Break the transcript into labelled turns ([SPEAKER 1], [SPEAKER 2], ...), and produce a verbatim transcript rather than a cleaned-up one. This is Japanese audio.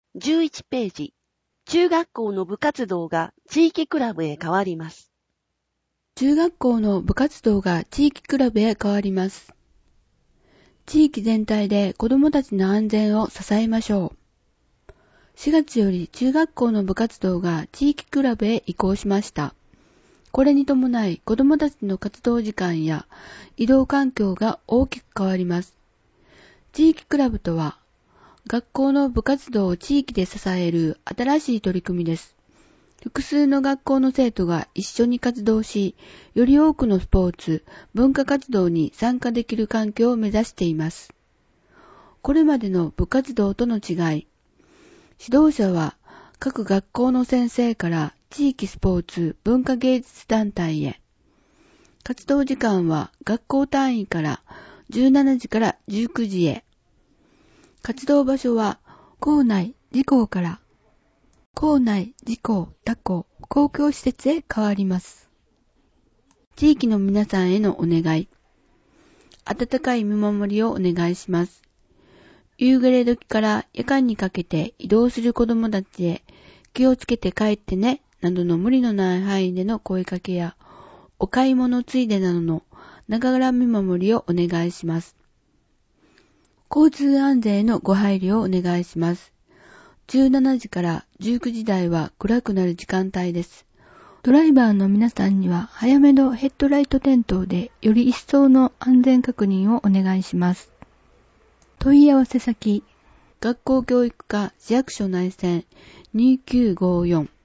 [SPEAKER 1] じゅういちページ、中学校の部活動が地域クラブへ変わります。
[SPEAKER 2] 中学校の部活動が地域クラブへ変わります。地域全体で子どもたちの安全を支えましょう。しがつより中学校の部活動が地域クラブへ移行しました。これに伴い子どもたちの活動時間や移動環境が大きく変わります。地域クラブとは、学校の部活動を地域で支える新しい取り組みです。複数の学校の生徒が一緒に活動し、より多くのスポーツ、文化活動に参加できる環境を目指しています。これまでの部活動との違い、指導者は各学校の先生から地域スポーツ文化芸術団体へ。活動時間は学校単位からじゅうしちじからじゅうくじへ。活動場所は校内、自校から、校内、自校、他校、公共施設へ変わります。地域の皆さんへのお願い。温かい見守りをお願いします。夕暮れ時から夜間にかけて移動する子どもたちへ気をつけて帰ってね、などの無理のない範囲での声かけや、お買い物ついでなどのながら見守りをお願いします。交通安全へのご配慮をお願いします。じゅうしちじからじゅうくじ台は暗くなる時間帯です。ドライバーの皆さんには早めのヘッドライト点灯でより一層の安全確認をお願いします。問い合わせ先、学校教育課市役所内線にきゅうごよん